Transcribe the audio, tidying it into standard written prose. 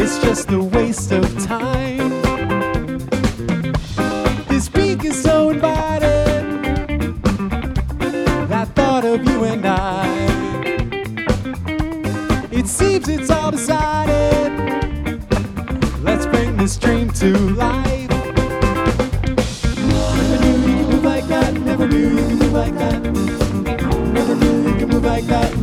It's just a waste of time. This peak is so inviting, that thought of you and I. It seems it's all decided. Let's bring this dream to life. Never knew you could move like that. Never knew you could move like that. Never knew you could move like that.